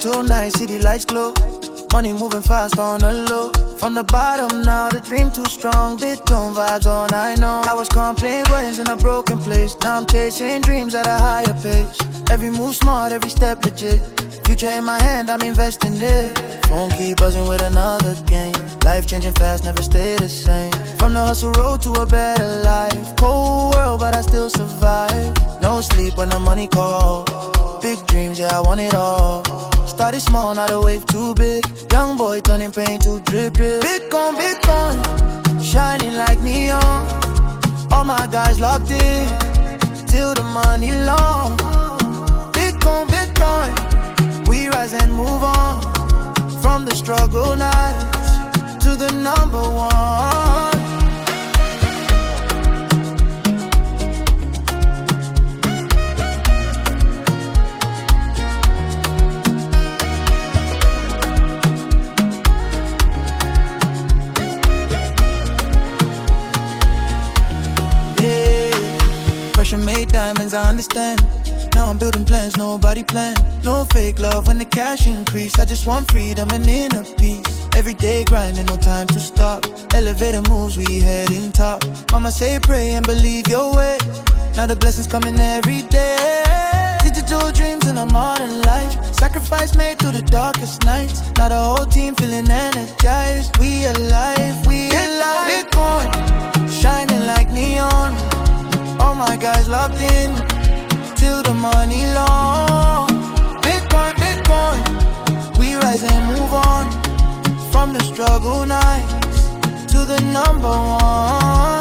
till night, city lights glow. Money moving fast on the low. From the bottom now, the dream too strong. Bitcoin vibes all night long. I was complaining, was in a broken place. Now I'm chasing dreams at a higher pace. Every move smart, every step legit. Future in my hand, I'm investing it. Phone keep buzzing with another game. Life changing fast, never stay the same. From the hustle road to a better life. Cold world, but I still survive. No sleep when the money call. Big dreams, yeah, I want it all. Started small, now the wave too big. Young boy turning pain to drip drip. Bitcoin, Bitcoin, shining like neon. All my guys locked in, till the money long. Bitcoin, Bitcoin, we rise and move on. From the struggle nights to the number one. Made diamonds, I understand. Now I'm building plans, nobody planned. No fake love when the cash increase. I just want freedom and inner peace. Every day grinding, no time to stop. Elevator moves, we heading top. Mama say pray and believe your way. Now the blessings coming every day. Digital dreams in a modern life. Sacrifice made through the darkest nights. Now the whole team feeling energized. We alive, we alive. Bitcoin, shining like neon. All my guys locked in, till the money long. Bitcoin, Bitcoin, we rise and move on. From the struggle nights to the number one.